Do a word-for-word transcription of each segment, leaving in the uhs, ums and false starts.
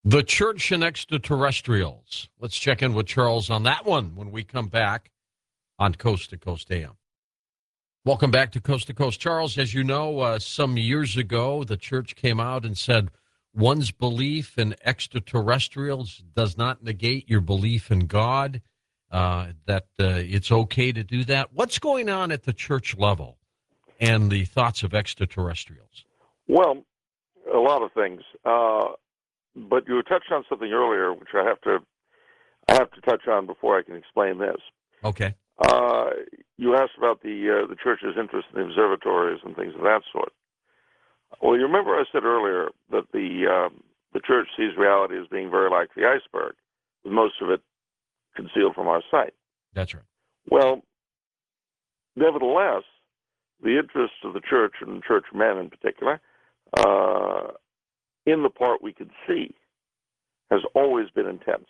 The church and extraterrestrials. Let's check in with Charles on that one when we come back on Coast to Coast A M. Welcome back to Coast to Coast. Charles, as you know, uh, some years ago, the church came out and said one's belief in extraterrestrials does not negate your belief in God, uh, that uh, it's okay to do that. What's going on at the church level and the thoughts of extraterrestrials? Well, a lot of things. Uh, but you touched on something earlier, which I have to I have to touch on before I can explain this. Okay. Uh, you asked about the uh, the church's interest in the observatories and things of that sort. Well, you remember I said earlier that the um, the church sees reality as being very like the iceberg, with most of it concealed from our sight. That's right. Well, nevertheless, the interest of the church and churchmen in particular, uh, in the part we can see, has always been intense.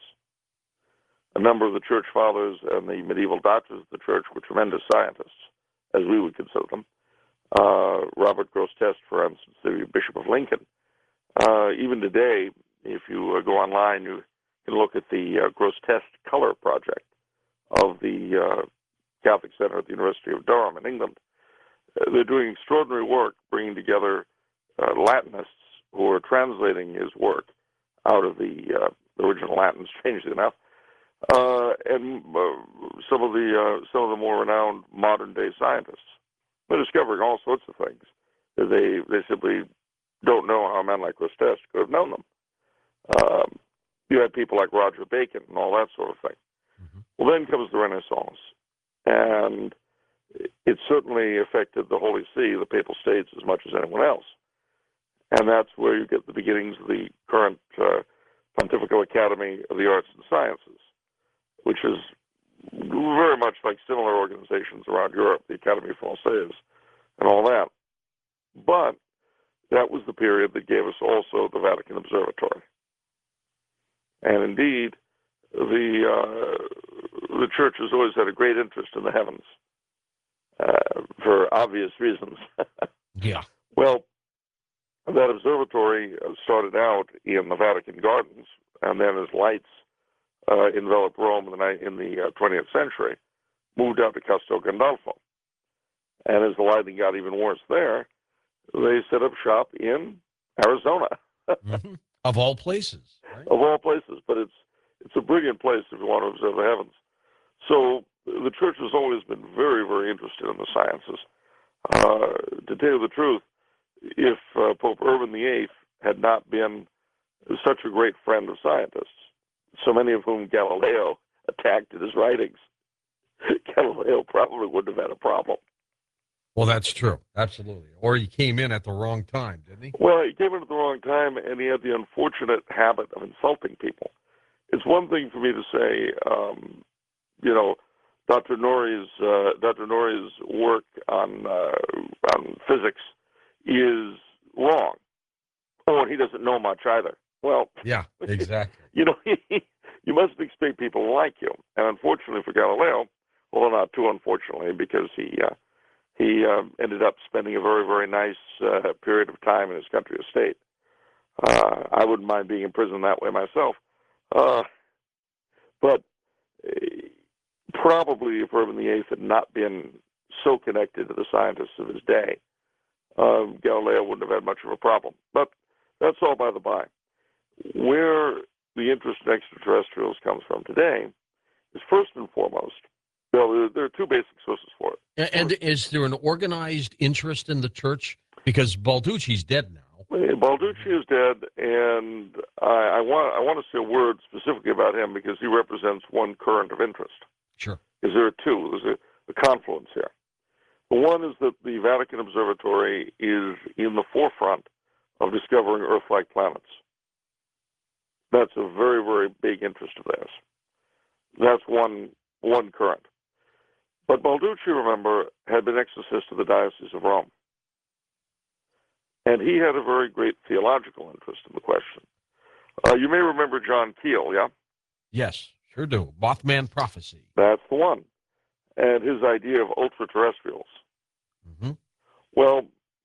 A number of the church fathers and the medieval doctors of the church were tremendous scientists, as we would consider them. Uh, Robert Grosseteste, for instance, the Bishop of Lincoln. Uh, even today, if you uh, go online, you can look at the uh, Grosseteste Color Project of the uh, Catholic Center at the University of Durham in England. Uh, they're doing extraordinary work bringing together uh, Latinists who are translating his work out of the uh, original Latin, strangely enough, uh, and uh, some of the uh, some of the more renowned modern day scientists. They're discovering all sorts of things that they they simply don't know how a man like Grosseteste could have known them. Um, you had people like Roger Bacon and all that sort of thing. Mm-hmm. Well, then comes the Renaissance, and it certainly affected the Holy See, the Papal States, as much as anyone else. And that's where you get the beginnings of the current uh, Pontifical Academy of the Arts and Sciences, which is very much like similar organizations around Europe, the Académie Française, and all that. But that was the period that gave us also the Vatican Observatory. And indeed, the uh, the Church has always had a great interest in the heavens, uh, for obvious reasons. Yeah. Well, that observatory started out in the Vatican Gardens, and then as lights uh, enveloped Rome in the, in the uh, twentieth century, moved out to Castel Gandolfo. And as the lighting got even worse there, they set up shop in Arizona. Mm-hmm. Of all places. Right? Of all places, but it's it's a brilliant place if you want to observe the heavens. So the Church has always been very, very interested in the sciences. Uh, to tell you the truth, if uh, Pope Urban the Eighth had not been such a great friend of scientists, so many of whom Galileo attacked in his writings, Galileo probably wouldn't have had a problem. Well, that's true. Absolutely. Or he came in at the wrong time, didn't he? Well, he came in at the wrong time, and he had the unfortunate habit of insulting people. It's one thing for me to say, um, you know, Doctor Norrie's uh, Doctor Norrie's work on uh, on physics is wrong. Oh, and he doesn't know much either. Well, yeah, exactly. You know, you mustn't expect people to like you. And unfortunately for Galileo, well, not too unfortunately, because he uh, he uh, ended up spending a very, very nice uh, period of time in his country estate. Uh, I wouldn't mind being in prison that way myself. Uh, but uh, probably if Urban the Eighth had not been so connected to the scientists of his day, um, Galileo wouldn't have had much of a problem. But that's all by the by. Where the interest in extraterrestrials comes from today is first and foremost, well, there, there are two basic sources for it. And, and is there an organized interest in the church? Because Balducci's dead now. Balducci is dead, and I, I want I want to say a word specifically about him because he represents one current of interest. Sure. Because there are two. There's a, a confluence here. The one is that the Vatican Observatory is in the forefront of discovering Earth-like planets. That's a very, very big interest of theirs. That's one one current. But Balducci, remember, had been exorcist of the Diocese of Rome. And he had a very great theological interest in the question. Uh, you may remember John Keel, yeah? Yes, sure do. Mothman prophecy. That's the one. And his idea of ultra-terrestrials. Mm-hmm. Well,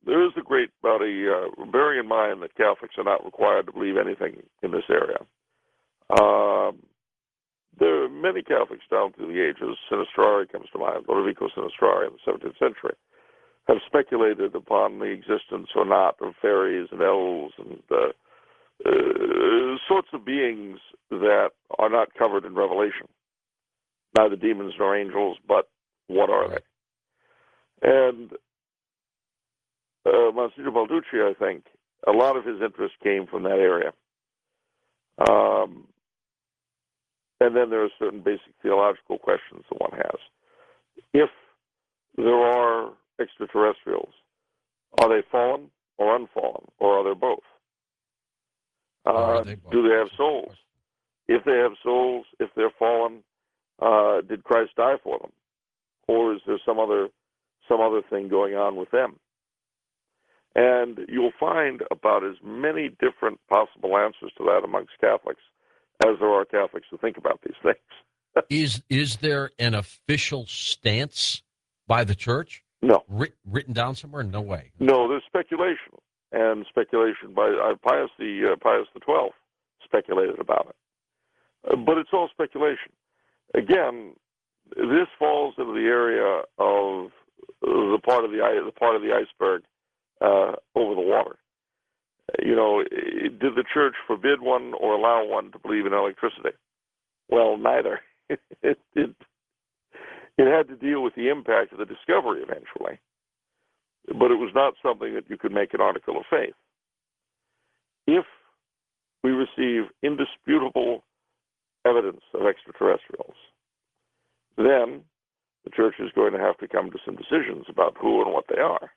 there is a great body, uh, bearing in mind that Catholics are not required to believe anything in this area. Um, there are many Catholics down through the ages, Sinistrari comes to mind, Lodovico Sinistrari in the seventeenth century, have speculated upon the existence or not of fairies and elves and uh, uh, sorts of beings that are not covered in Revelation. Neither demons nor angels, but what are they? And uh, Monsignor Balducci, I think, a lot of his interest came from that area. Um, and then there are certain basic theological questions that one has. If there are extraterrestrials, are they fallen or unfallen, or are they both? Uh, are they both? Do they have souls? If they have souls, if they're fallen, uh, did Christ die for them, or is there some other some other thing going on with them? And you'll find about as many different possible answers to that amongst Catholics as there are Catholics who think about these things. is is there an official stance by the church? No. Writ, written down somewhere? No way. No, there's speculation, and speculation by uh, Pius the uh, Pius the Twelfth speculated about it, uh, but it's all speculation. Again, this falls into the area of the part of the the part of the iceberg uh, over the water. You know, did the church forbid one or allow one to believe in electricity? Well, neither. it, it, it had to deal with the impact of the discovery eventually, but it was not something that you could make an article of faith. If we receive indisputable evidence of extraterrestrials, then the church is going to have to come to some decisions about who and what they are.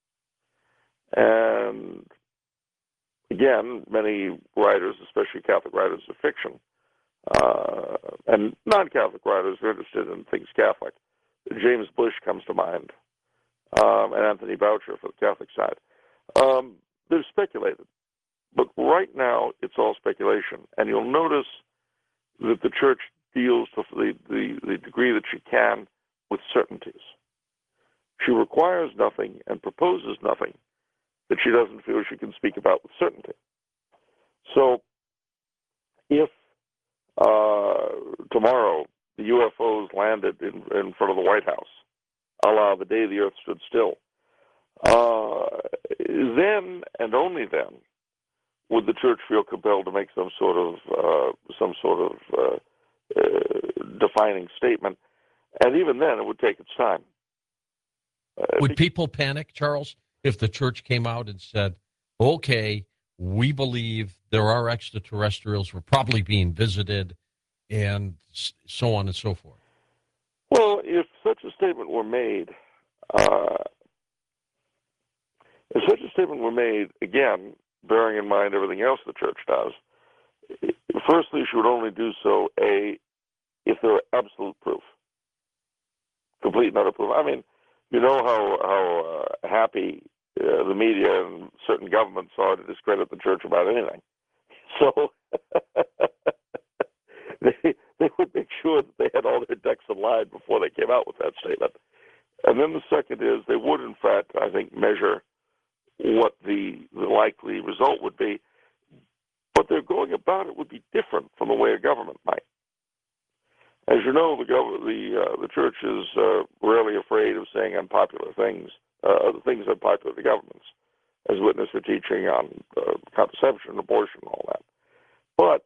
And again, many writers, especially Catholic writers of fiction, uh, and non-Catholic writers are interested in things Catholic. James Bush comes to mind, um, and Anthony Boucher for the Catholic side. Um, they've speculated, but right now it's all speculation. And you'll notice that the church deals to the, the, the degree that she can with certainties. She requires nothing and proposes nothing that she doesn't feel she can speak about with certainty. So if uh, tomorrow the U F Os landed in, in front of the White House, a la the day the earth stood still, uh, then and only then would the church feel compelled to make some sort of uh, some sort of uh, uh, defining statement, and even then it would take its time. Uh, would people panic, Charles, if the church came out and said, okay, we believe there are extraterrestrials, we're probably being visited, and so on and so forth? Well, if such a statement were made, uh, if such a statement were made, again, bearing in mind everything else the church does, firstly, she would only do so, A, if there were absolute proof, complete and utter proof. I mean, you know how how uh, happy uh, the media and certain governments are to discredit the church about anything. So they they would make sure that they had all their ducks in line before they came out with that statement. And then the second is they would, in fact, I think, measure what the, the likely result would be. But their going about it would be different from the way a government might. As you know, the gov- the uh, the church is uh, rarely afraid of saying unpopular things, uh, things unpopular to governments, as witness her teaching on uh, contraception, abortion, and all that. But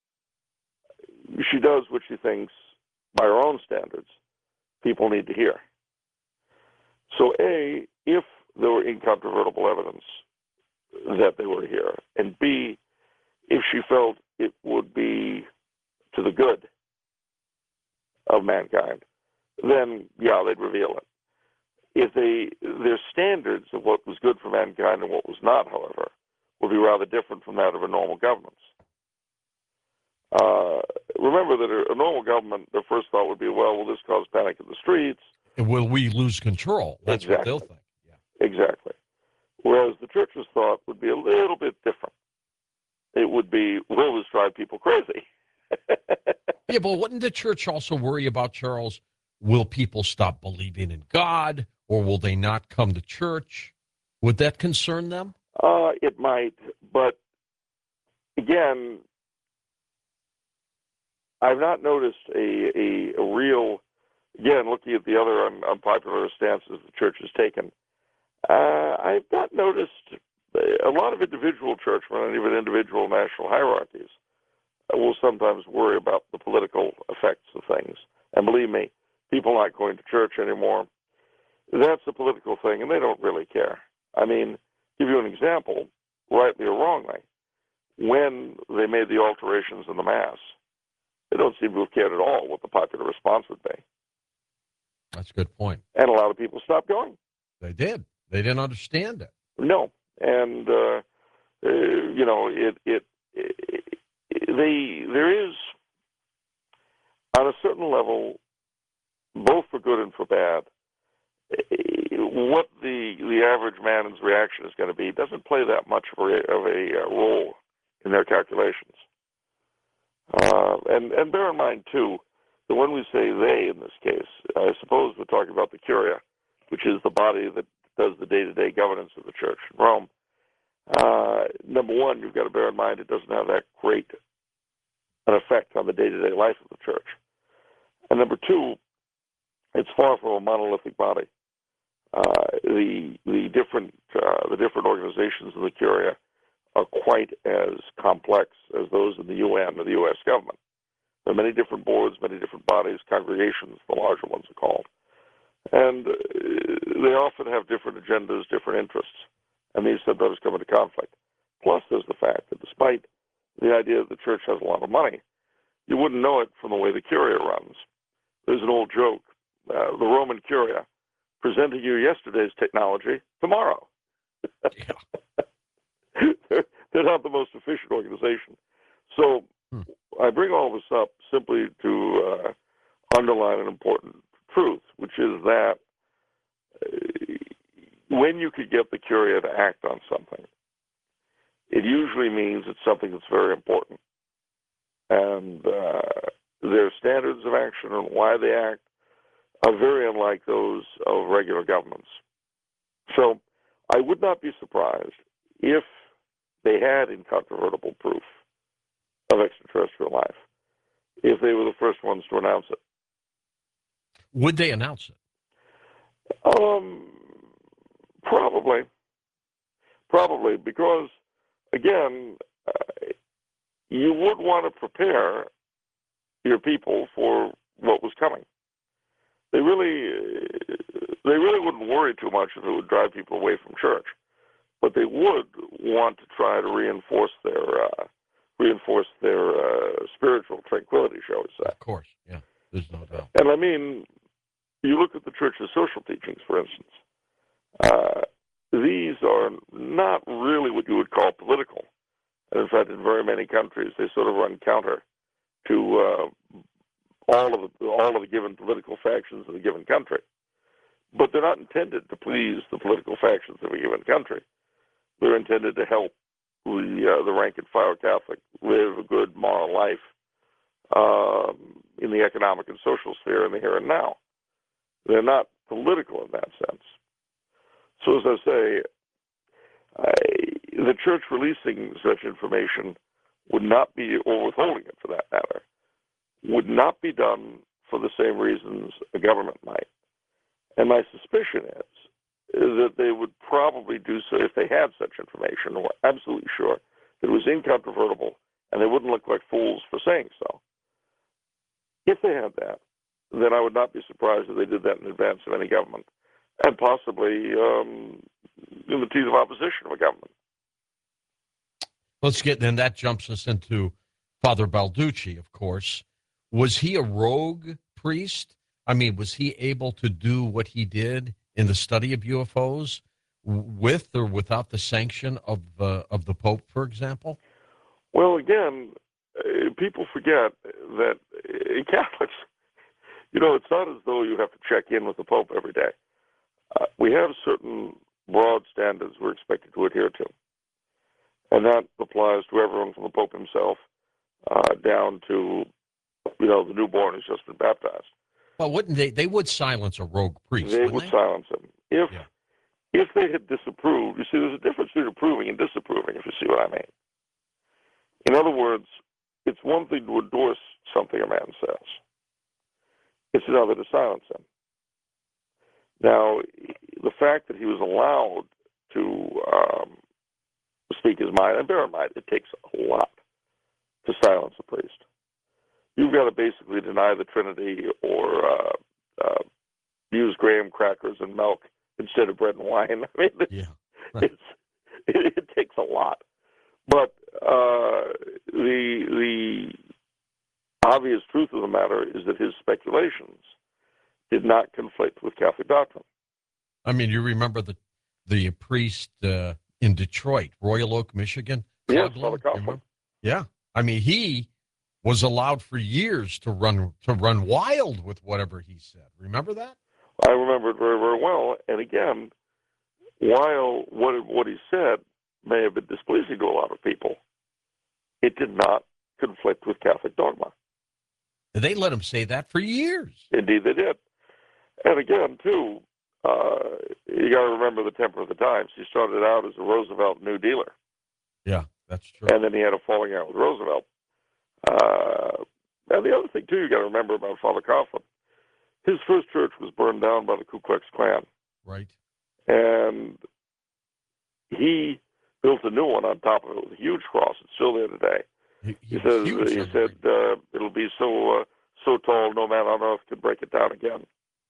she does what she thinks, by her own standards, people need to hear. So, A, if there were incontrovertible evidence that they were here, and B, if she felt it would be to the good of mankind, then, yeah, they'd reveal it. If they, their standards of what was good for mankind and what was not, however, would be rather different from that of a normal government. Uh, remember that a, a normal government, their first thought would be, well, will this cause panic in the streets? And will we lose control? That's exactly. what they'll think. Yeah. Exactly. Whereas the church's thought would be a little bit different. It would be, will this drive people crazy? Yeah, but wouldn't the church also worry about, Charles, will people stop believing in God, or will they not come to church? Would that concern them? Uh, it might, but again, I've not noticed a, a, a real, again, looking at the other un, unpopular stances the church has taken, uh, I've not noticed a lot of individual churchmen and even individual national hierarchies will sometimes worry about the political effects of things. And believe me, people not going to church anymore, that's a political thing, and they don't really care. I mean, give you an example, rightly or wrongly, when they made the alterations in the Mass, they don't seem to have cared at all what the popular response would be. That's a good point. And a lot of people stopped going. They did. They didn't understand it. No. And, uh, uh, you know, it, it, it, they, there is, on a certain level, both for good and for bad, what the the average man's reaction is going to be doesn't play that much of a, of a uh, role in their calculations. Uh, and, and bear in mind, too, that when we say they in this case, I suppose we're talking about the Curia, which is the body that does the day-to-day governance of the church in Rome. Uh, number one, you've got to bear in mind it doesn't have that great an effect on the day-to-day life of the church. And number two, it's far from a monolithic body. Uh, the the different uh, the different organizations in the Curia are quite as complex as those in the U N or the U S government. There are many different boards, many different bodies, congregations, the larger ones are called. And uh, they often have different agendas, different interests, and these sometimes come into conflict. Plus, there's the fact that despite the idea that the church has a lot of money, you wouldn't know it from the way the Curia runs. There's an old joke, uh, the Roman Curia, presenting you yesterday's technology tomorrow. Yeah. they're, they're not the most efficient organization. So hmm. I bring all this up simply to uh, underline an important truth, which is that uh, when you could get the Curia to act on something, it usually means it's something that's very important. And uh, their standards of action and why they act are very unlike those of regular governments. So I would not be surprised if they had incontrovertible proof of extraterrestrial life, if they were the first ones to announce it. Would they announce it? Um, probably. Probably, because, again, uh, you would want to prepare your people for what was coming. They really, they really wouldn't worry too much if it would drive people away from church, but they would want to try to reinforce their, uh, reinforce their uh, spiritual tranquility, shall we say? Of course, yeah. There's no doubt. And I mean, you look at the church's social teachings, for instance. Uh, these are not really what you would call political. And in fact, in very many countries, they sort of run counter to uh, all of the, all of the given political factions of a given country. But they're not intended to please the political factions of a given country. They're intended to help the uh, the rank and file Catholic live a good moral life um, in the economic and social sphere in the here and now. They're not political in that sense. So as I say, I, the church releasing such information would not be, or withholding it for that matter, would not be done for the same reasons a government might. And my suspicion is, is that they would probably do so if they had such information, or absolutely sure that it was incontrovertible, and they wouldn't look like fools for saying so. If they had that, then I would not be surprised if they did that in advance of any government, and possibly um, in the teeth of opposition of a government. Let's get, then that jumps us into Father Balducci, of course. Was he a rogue priest? I mean, was he able to do what he did in the study of U F Os with or without the sanction of uh, of the Pope, for example? Well, again, uh, people forget that uh, Catholics, you know, it's not as though you have to check in with the Pope every day. Uh, we have certain broad standards we're expected to adhere to. And that applies to everyone from the Pope himself uh, down to, you know, the newborn who's just been baptized. Well, wouldn't they? They would silence a rogue priest. They would they? silence him. If yeah. if they had disapproved, you see, there's a difference between approving and disapproving, if you see what I mean. In other words, it's one thing to endorse something a man says. It's another to silence him. Now, the fact that he was allowed to um, speak his mind, and bear in mind, it takes a lot to silence a priest. You've got to basically deny the Trinity or uh, uh, use graham crackers and milk instead of bread and wine. I mean, it's, Yeah. it's, it, it takes a lot. But uh, the the obvious truth of the matter is that his speculations did not conflict with Catholic doctrine. I mean, you remember the the priest uh, in Detroit, Royal Oak, Michigan? Yes, Coughlin, Father you Coughlin. remember? Yeah. I mean, he was allowed for years to run to run wild with whatever he said. Remember that? I remember it very, very well. And again, while what what he said may have been displeasing to a lot of people, it did not conflict with Catholic dogma. They let him say that for years. Indeed, they did. And again, too, uh, you got to remember the temper of the times. He started out as a Roosevelt New Dealer. Yeah, that's true. And then he had a falling out with Roosevelt. Uh, and the other thing, too, you got to remember about Father Coughlin, his first church was burned down by the Ku Klux Klan. Right. And he built a new one on top of it with a huge cross. It's still there today. He, He, he says huge, he I said uh, it'll be so uh, so tall no man on earth could break it down again.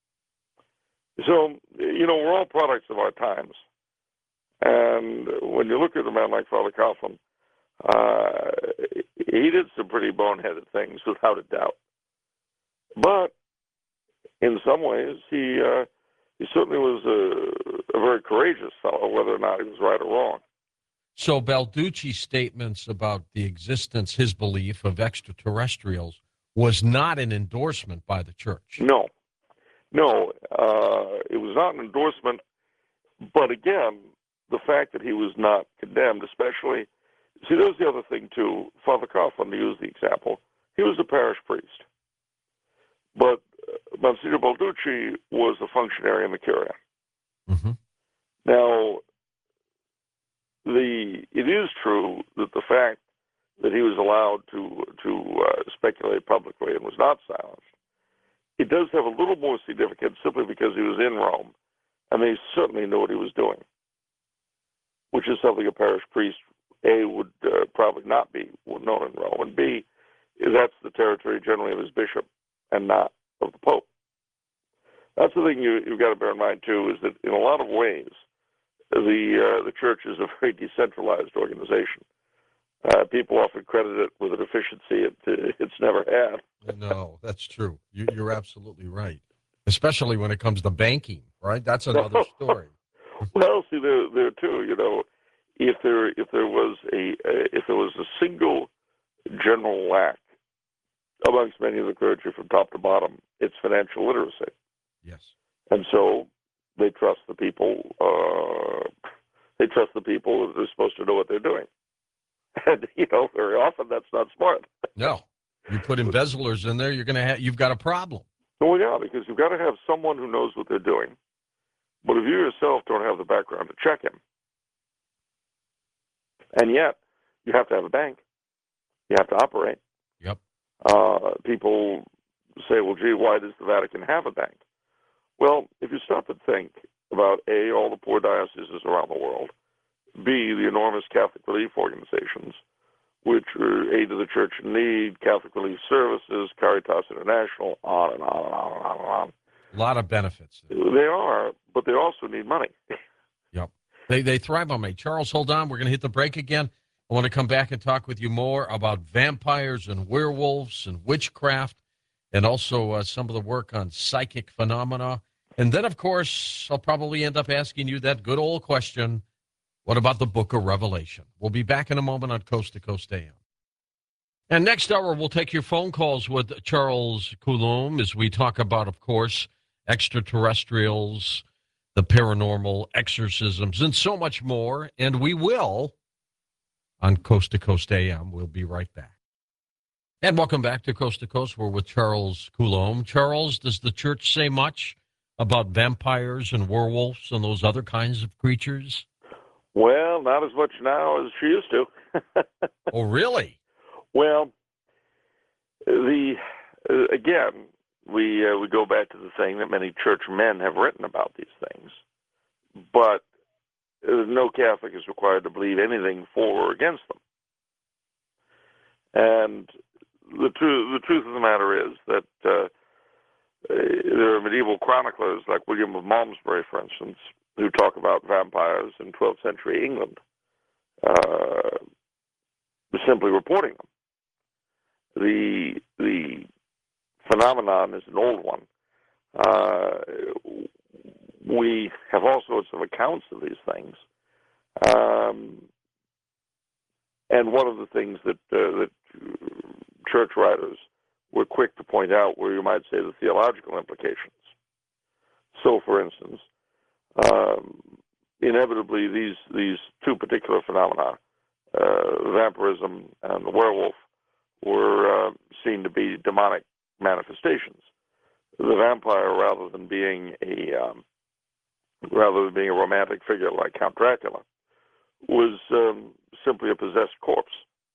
So you know we're all products of our times, and when you look at a man like Father Coughlin, uh, he did some pretty boneheaded things without a doubt. But in some ways, he uh, he certainly was a, a very courageous fellow, whether or not he was right or wrong. So Balducci's statements about the existence, his belief of extraterrestrials, was not an endorsement by the church. No, no, uh, it was not an endorsement. But again, the fact that he was not condemned, especially, see, there's the other thing too. Father Coughlin, to use the example, he was a parish priest, but Monsignor Balducci was a functionary in the Curia. Mm-hmm. Now, the it is true that the fact that he was allowed to to uh, speculate publicly and was not silenced, it does have a little more significance simply because he was in Rome, and they certainly knew what he was doing, which is something a parish priest, A, would uh, probably not be known in Rome, and B, that's the territory generally of his bishop and not of the Pope. That's the thing you, you've got to bear in mind, too, is that in a lot of ways, the uh, the church is a very decentralized organization. Uh, people often credit it with a deficiency it, it's never had. No, that's true. You, you're absolutely right, especially when it comes to banking, right? That's another story. Well, see, there, there too, you know, if there if there was a uh, if there was a single general lack amongst many of the clergy from top to bottom, it's financial literacy. Yes. And so they trust the people. Uh, they trust the people that they're supposed to know what they're doing. And you know, very often that's not smart. No, you put embezzlers in there, you're gonna have you've got a problem. Well, yeah, because you've got to have someone who knows what they're doing. But if you yourself don't have the background to check him, and yet you have to have a bank, you have to operate. Yep. Uh, people say, well, gee, why does the Vatican have a bank? Well, if you stop and think about, A, all the poor dioceses around the world, B, the enormous Catholic relief organizations, which are Aid to the Church in Need, Catholic Relief Services, Caritas International, on and on and on and on and on. A lot of benefits. They are, but they also need money. Yep. They they thrive on me. Charles, hold on. We're going to hit the break again. I want to come back and talk with you more about vampires and werewolves and witchcraft, and also uh, some of the work on psychic phenomena. And then, of course, I'll probably end up asking you that good old question, what about the book of Revelation? We'll be back in a moment on Coast to Coast A M. And next hour, we'll take your phone calls with Charles Coulombe as we talk about, of course, extraterrestrials, the paranormal, exorcisms, and so much more. And we will on Coast to Coast A M. We'll be right back. And welcome back to Coast to Coast. We're with Charles Coulombe. Charles, does the church say much about vampires and werewolves and those other kinds of creatures? Well, not as much now as she used to. Oh, really? Well, the uh, again, we uh, we go back to the thing that many church men have written about these things, but uh, no Catholic is required to believe anything for or against them. And the truth the truth of the matter is that uh, there are medieval chroniclers like William of Malmesbury, for instance, who talk about vampires in twelfth century England, uh, simply reporting them. The the phenomenon is an old one. Uh, we have all sorts of accounts of these things, um, and one of the things that uh, that church writers were quick to point out were, you might say, the theological implications. So, for instance, um, inevitably these these two particular phenomena, uh, vampirism and the werewolf, were uh, seen to be demonic manifestations. The vampire, rather than being a um, rather than being a romantic figure like Count Dracula, was um, simply a possessed corpse,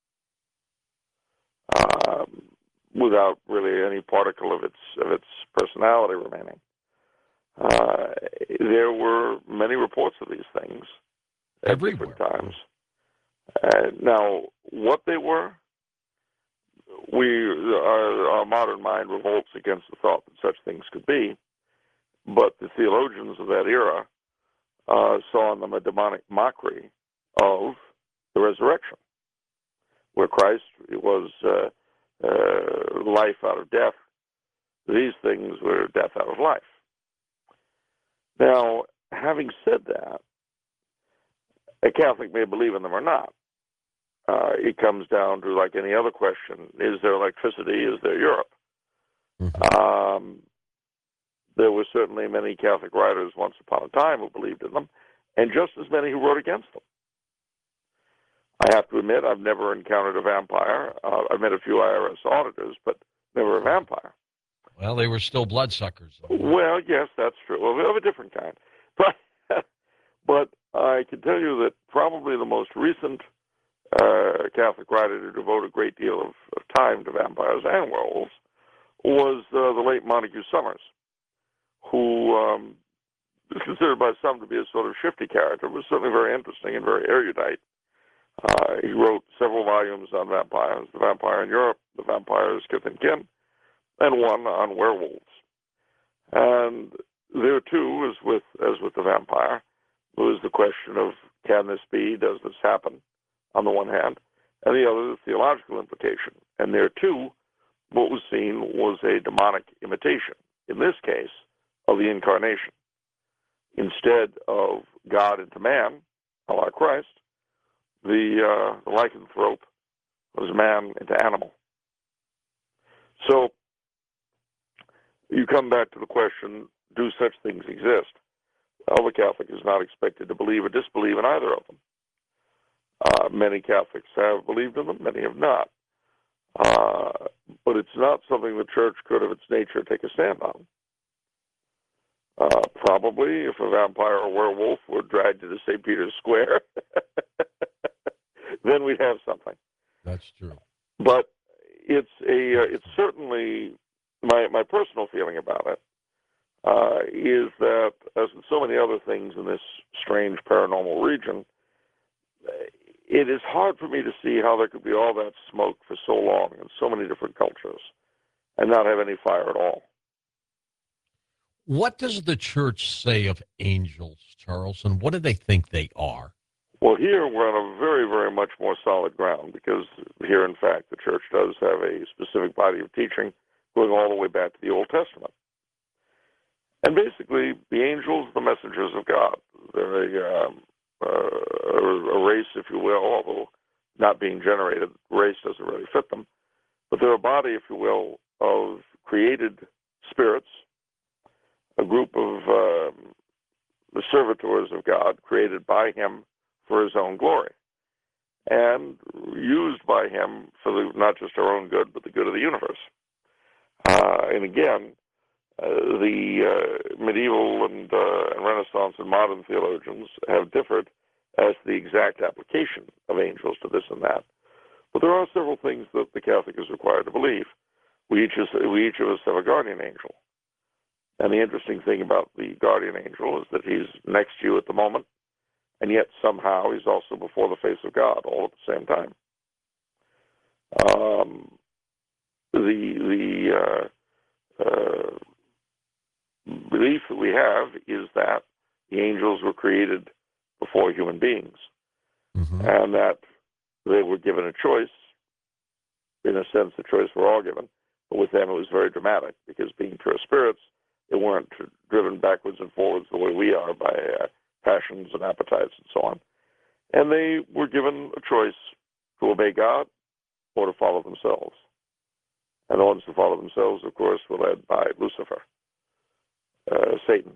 um, without really any particle of its of its personality remaining. Uh, there were many reports of these things at Everywhere. different times. Uh, now, what they were, we our, our modern mind revolts against the thought that such things could be, but the theologians of that era uh, saw in them a demonic mockery of the resurrection, where Christ was uh, uh, life out of death. These things were death out of life. Now, having said that, a Catholic may believe in them or not. Uh, it comes down to, like any other question, is there electricity? Is there Europe? Mm-hmm. Um, there were certainly many Catholic writers once upon a time who believed in them, and just as many who wrote against them. I have to admit, I've never encountered a vampire. Uh, I've met a few I R S auditors, but never a vampire. Well, they were still bloodsuckers. Well, yes, that's true. Well, of a different kind. But, but I can tell you that probably the most recent uh, Catholic writer to devote a great deal of, of time to vampires and werewolves was uh, the late Montague Summers, who um, is considered by some to be a sort of shifty character, was certainly very interesting and very erudite. Uh, he wrote several volumes on vampires, The Vampire in Europe, The Vampire's Kith and Kin, and one on werewolves. And there, too, as with, as with the vampire, was the question of, can this be, does this happen, on the one hand, and the other, the theological implication. And there, too, what was seen was a demonic imitation, in this case, of the incarnation. Instead of God into man, a la Christ, the, uh, the lycanthrope was man into animal. So you come back to the question, do such things exist? Well, the Catholic is not expected to believe or disbelieve in either of them. Uh, many Catholics have believed in them, many have not. Uh, but it's not something the Church could, of its nature, take a stand on. Uh, probably, if a vampire or werewolf were dragged into Saint Peter's Square, then we'd have something. That's true. But it's a, uh, it's certainly my my personal feeling about it uh, is that, as with so many other things in this strange paranormal region, it is hard for me to see how there could be all that smoke for so long in so many different cultures and not have any fire at all. What does the Church say of angels, Charles, and what do they think they are? Well, here we're on a very, very much more solid ground, because here, in fact, the Church does have a specific body of teaching going all the way back to the Old Testament. And basically, the angels are the messengers of God. They're a, um, uh, a race, if you will, although not being generated, race doesn't really fit them. But they're a body, if you will, of created spirits, a group of um, the servitors of God created by Him for His own glory, and used by Him for the, not just our own good, but the good of the universe. Uh, and again, uh, the uh, medieval and, uh, and Renaissance and modern theologians have differed as to the exact application of angels to this and that. But there are several things that the Catholic is required to believe. We each, is, we each of us have a guardian angel. And the interesting thing about the guardian angel is that he's next to you at the moment, and yet somehow he's also before the face of God all at the same time. Um, the the uh, uh, belief that we have is that the angels were created before human beings, Mm-hmm. and that they were given a choice. In a sense, the choice we're all given, but with them it was very dramatic because being pure spirits, they weren't driven backwards and forwards the way we are by uh, passions and appetites and so on. And they were given a choice to obey God or to follow themselves. And the ones who follow themselves, of course, were led by Lucifer, uh, Satan.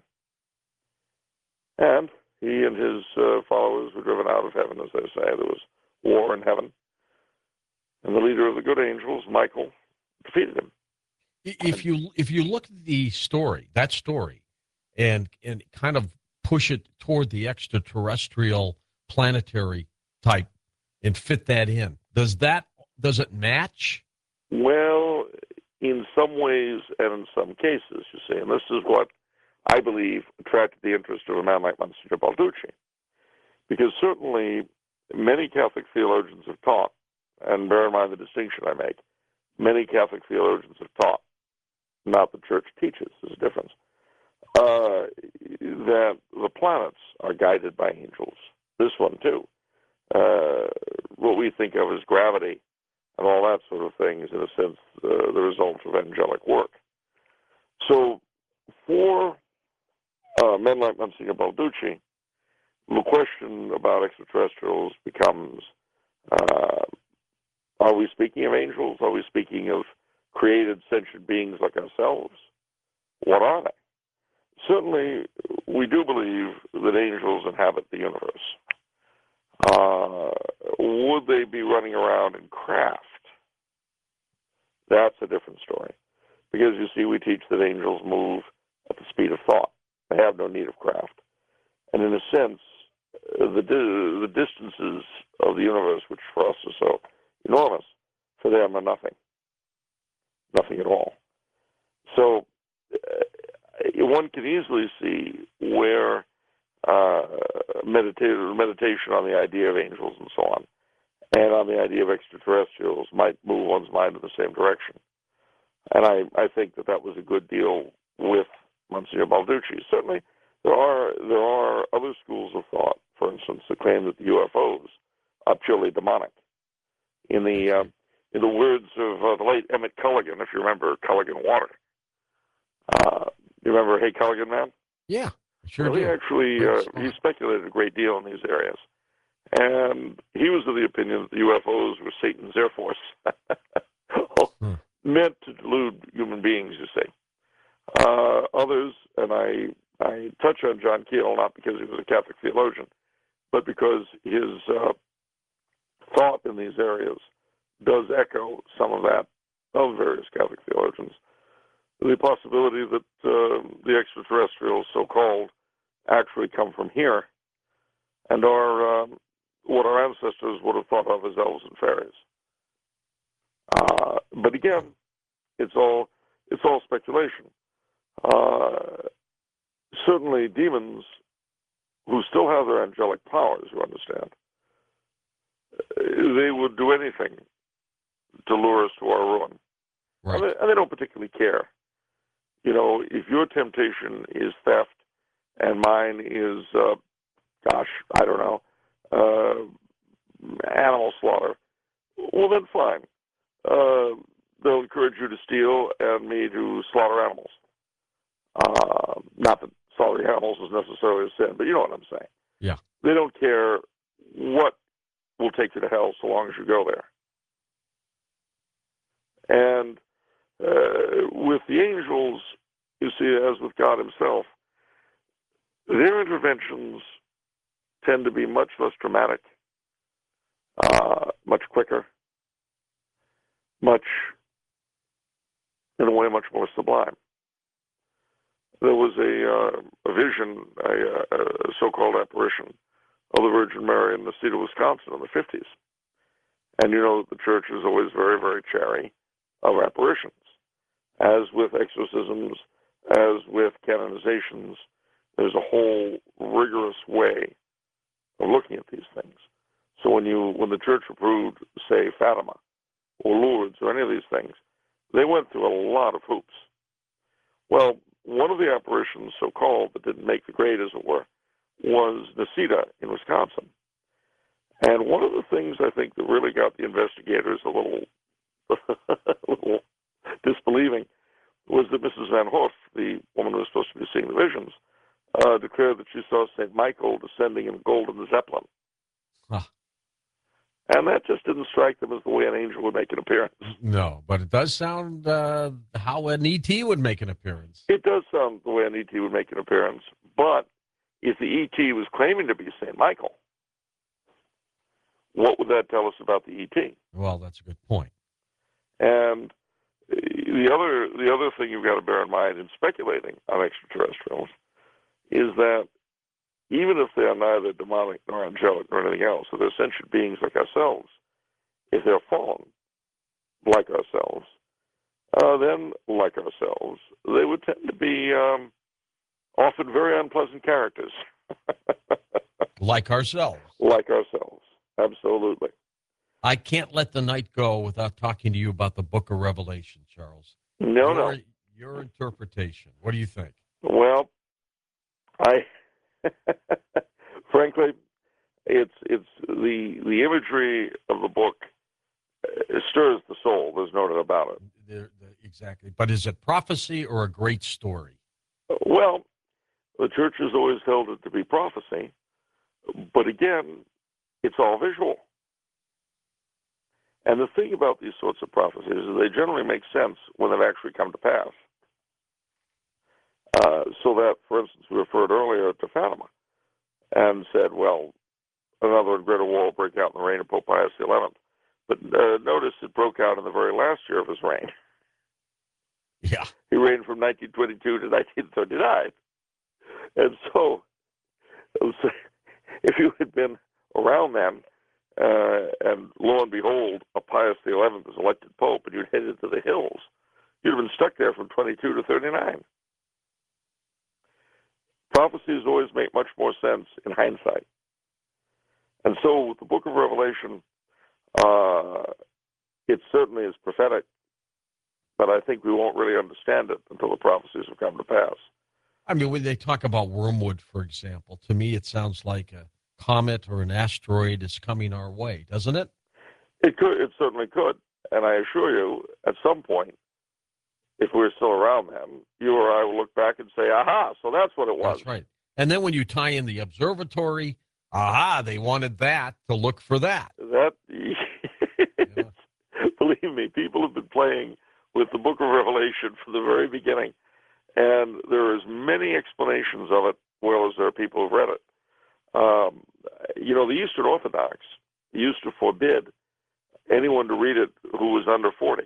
And he and his uh, followers were driven out of heaven, as they say. There was war in heaven. And the leader of the good angels, Michael, defeated him. If you if you look at the story, that story, and and kind of push it toward the extraterrestrial, planetary type, and fit that in, does that does it match? Well, in some ways and in some cases, you see, and this is what I believe attracted the interest of a man like Monsignor Balducci, because certainly many Catholic theologians have taught, and bear in mind the distinction I make, many Catholic theologians have taught, not the Church teaches, there's a difference, uh, that the planets are guided by angels. This one, too. Uh, what we think of as gravity and all that sort of thing is, in a sense, uh, the result of angelic work. So, for uh, men like Monsignor Balducci, the question about extraterrestrials becomes, uh, are we speaking of angels? Are we speaking of created sentient beings like ourselves? What are they? Certainly, we do believe that angels inhabit the universe. Uh, would they be running around in craft? That's a different story. Because, you see, we teach that angels move at the speed of thought. They have no need of craft. And in a sense, the, the distances of the universe, which for us are so enormous, for them are nothing. Nothing at all. So uh, one can easily see where uh, medita- meditation on the idea of angels and so on, and on the idea of extraterrestrials might move one's mind in the same direction. And I, I think that that was a good deal with Monsignor Balducci. Certainly, there are there are other schools of thought, for instance, that claim that the U F Os are purely demonic. In the uh, in the words of uh, the late Emmett Culligan, if you remember Culligan Water, uh, you remember Hey Culligan Man? Yeah, sure well, he do. actually uh, he speculated a great deal in these areas, and he was of the opinion that the U F Os were Satan's Air Force, hmm. meant to delude human beings. You see, uh, others, and I I touch on John Keel not because he was a Catholic theologian, but because his uh, thought in these areas does echo some of that of various Catholic theologians. The possibility that uh, the extraterrestrials, so-called, actually come from here and are um, what our ancestors would have thought of as elves and fairies. Uh, but again, it's all it's all speculation. Uh, certainly, demons who still have their angelic powers, you understand, they would do anything to lure us to our ruin. Right. And, they, and they don't particularly care. You know, if your temptation is theft and mine is, uh, gosh, I don't know, uh, animal slaughter, well, then fine. Uh, they'll encourage you to steal and me to slaughter animals. Uh, not that slaughtering animals is necessarily a sin, but you know what I'm saying. Yeah. They don't care what will take you to hell so long as you go there. And uh, with the angels, you see, as with God himself, their interventions tend to be much less dramatic, uh, much quicker, much, in a way, much more sublime. there was a, uh, a vision, a, a so-called apparition of the Virgin Mary in the state of Wisconsin in the fifties. And you know, the church is always very, very chary of apparitions. As with exorcisms, as with canonizations, there's a whole rigorous way of looking at these things. So when you, when the church approved, say, Fatima or Lourdes or any of these things, they went through a lot of hoops. Well, one of the apparitions, so-called, that didn't make the grade, as it were, was Nisida in Wisconsin. And one of the things I think that really got the investigators a little, a little disbelieving was that Missus Van Hoof, the woman who was supposed to be seeing the visions, uh, declared that she saw Saint Michael descending in a golden zeppelin. Huh. And that just didn't strike them as the way an angel would make an appearance. No, but it does sound uh, how an E T would make an appearance. It does sound the way an E T would make an appearance, but if the E T was claiming to be Saint Michael, what would that tell us about the E T? Well, that's a good point. And the other the other thing you've got to bear in mind in speculating on extraterrestrials is that even if they are neither demonic nor angelic nor anything else, so they're sentient beings like ourselves, if they're fallen like ourselves, uh, then like ourselves, they would tend to be um, often very unpleasant characters. Like ourselves. Like ourselves, absolutely. I can't let the night go without talking to you about the Book of Revelation, Charles. No, your, no. Your interpretation. What do you think? Well, I frankly, it's it's the the imagery of the book uh, stirs the soul. There's no doubt about it. They're, they're, exactly. But is it prophecy or a great story? Well, the church has always held it to be prophecy, but again, it's all visual. And the thing about these sorts of prophecies is they generally make sense when they've actually come to pass. Uh, so that, for instance, we referred earlier to Fatima and said, well, another and greater war will break out in the reign of Pope Pius the eleventh. But uh, notice it broke out in the very last year of his reign. Yeah. He reigned from nineteen twenty-two to nineteen thirty-nine. And so, if you had been around then, uh, and lo and behold, a Pius the eleventh was elected Pope, and you'd headed to the hills, you'd have been stuck there from twenty-two to thirty-nine. Prophecies always make much more sense in hindsight. And so with the Book of Revelation, uh, it certainly is prophetic, but I think we won't really understand it until the prophecies have come to pass. I mean, when they talk about wormwood, for example, to me it sounds like a comet or an asteroid is coming our way, doesn't it? It could. It certainly could. And I assure you, at some point, if we're still around then, you or I will look back and say, aha, so that's what it was. That's right. And then when you tie in the observatory, aha, they wanted that to look for that. That, yeah. Believe me, people have been playing with the Book of Revelation from the very beginning. And there are as many explanations of it, well, as there are people who've read it. Um, you know, the Eastern Orthodox used to forbid anyone to read it who was under forty.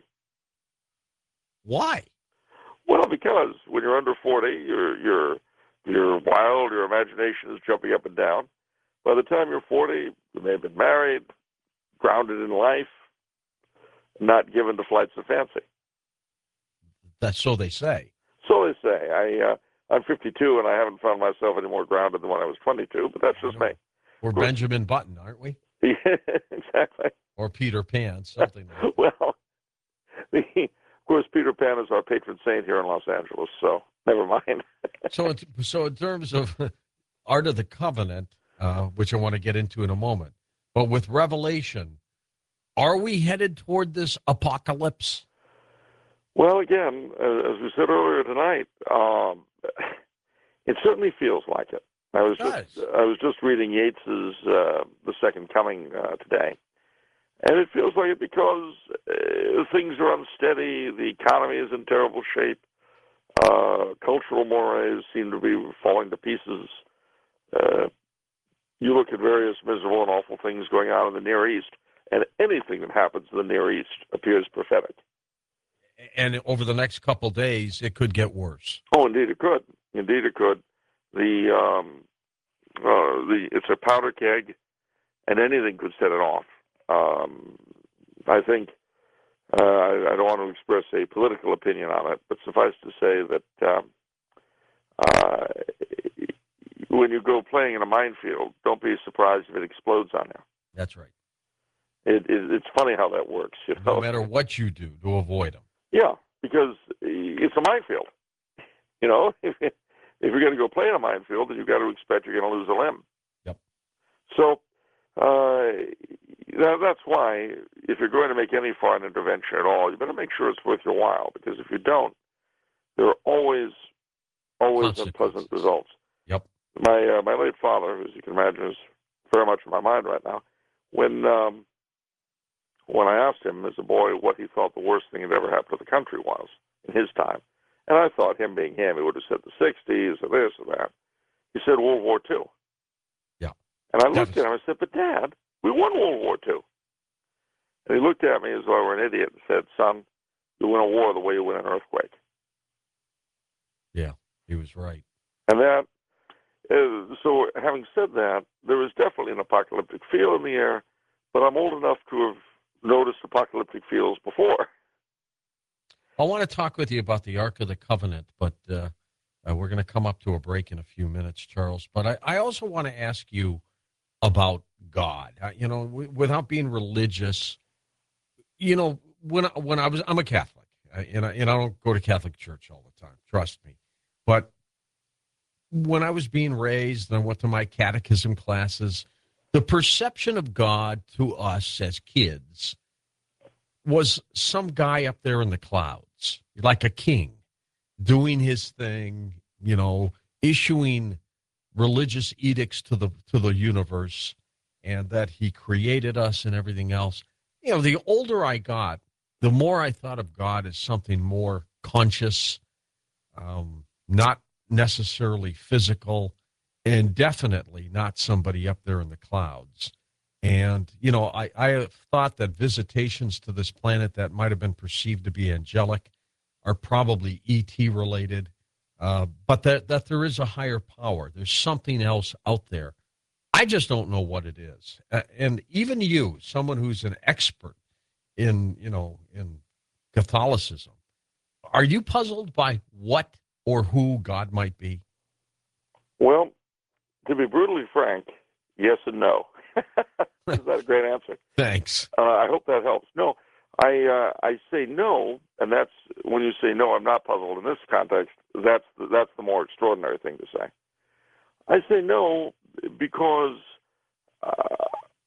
Why? Well, because when you're under forty, you're you're you're wild. Your imagination is jumping up and down. By the time you're forty, you may have been married, grounded in life, not given to flights of fancy. That's so they say. So they say. I uh, I'm fifty-two, and I haven't found myself any more grounded than when I was twenty-two. But that's just me. We're Benjamin Button, aren't we? Yeah, exactly. Or Peter Pan, something like that. Well, the, of course, Peter Pan is our patron saint here in Los Angeles, so never mind. so, in, so in terms of Art of the Covenant, uh, which I want to get into in a moment, but with Revelation, are we headed toward this apocalypse? Well, again, as we said earlier tonight, um, it certainly feels like it. I was just I was just reading Yeats's uh, The Second Coming uh, today, and it feels like it because uh, things are unsteady. The economy is in terrible shape. Uh, cultural mores seem to be falling to pieces. Uh, you look at various miserable and awful things going on in the Near East, and anything that happens in the Near East appears prophetic. And over the next couple of days, it could get worse. Oh, indeed, it could. Indeed, it could. The um, uh, the it's a powder keg, and anything could set it off. Um, I think uh, I, I don't want to express a political opinion on it, but suffice to say that um, uh, when you go playing in a minefield, don't be surprised if it explodes on you. That's right. It, it, it's funny how that works. You know? No matter what you do to avoid them. Yeah, because it's a minefield. You know, if, if you're going to go play in a minefield, then you've got to expect you're going to lose a limb. Yep. So uh, that, that's why if you're going to make any foreign intervention at all, you better make sure it's worth your while, because if you don't, there are always, always unpleasant results. Yep. My uh, my late father, as you can imagine, is very much in my mind right now. When um, when I asked him as a boy what he thought the worst thing that ever happened to the country was in his time, and I thought, him being him, he would have said the sixties or this or that. He said World War Two. Yeah. And I looked at him and I said, but Dad, we won World War Two. And he looked at me as though I were an idiot and said, son, you win a war the way you win an earthquake. Yeah, he was right. And that, uh, so having said that, there is definitely an apocalyptic feel in the air, but I'm old enough to have noticed apocalyptic feels before. I want to talk with you about the Ark of the Covenant, but uh, uh, we're going to come up to a break in a few minutes, Charles. But I, I also want to ask you about God. Uh, you know, w- without being religious, you know, when I, when I was, I'm a Catholic, uh, and, I, and I don't go to Catholic church all the time, trust me. But when I was being raised and I went to my catechism classes, the perception of God to us as kids was some guy up there in the clouds, like a king, doing his thing, you know, issuing religious edicts to the to the universe, and that he created us and everything else. You know, the older I got, the more I thought of God as something more conscious, um, not necessarily physical, and definitely not somebody up there in the clouds. And, you know, I, I have thought that visitations to this planet that might have been perceived to be angelic are probably E T related, uh, but that, that there is a higher power. There's something else out there. I just don't know what it is. Uh, and even you, someone who's an expert in, you know, in Catholicism, are you puzzled by what or who God might be? Well, to be brutally frank, yes and no. Is that a great answer? Thanks. Uh, I hope that helps. No, I uh, I say no, and that's when you say no, I'm not puzzled. In this context, that's the, that's the more extraordinary thing to say. I say no because uh,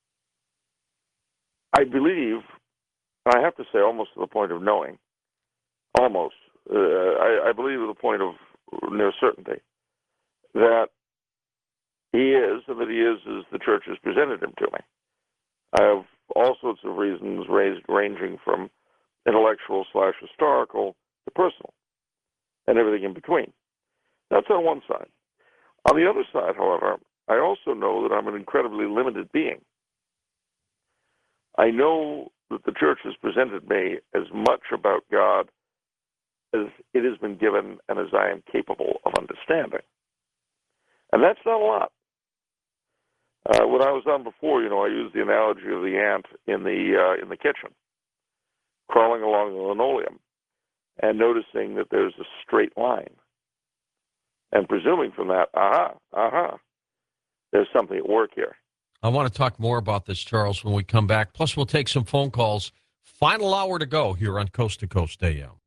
I believe, and I have to say almost to the point of knowing, almost, uh, I, I believe to the point of near certainty, that he is, and that he is as the church has presented him to me. I have all sorts of reasons raised, ranging from intellectual slash historical to personal, and everything in between. That's on one side. On the other side, however, I also know that I'm an incredibly limited being. I know that the church has presented me as much about God as it has been given and as I am capable of understanding. And that's not a lot. Uh, when I was on before, you know, I used the analogy of the ant in the uh, in the kitchen, crawling along the linoleum, and noticing that there's a straight line, and presuming from that, aha, aha, there's something at work here. I want to talk more about this, Charles, when we come back. Plus, we'll take some phone calls. Final hour to go here on Coast to Coast A M.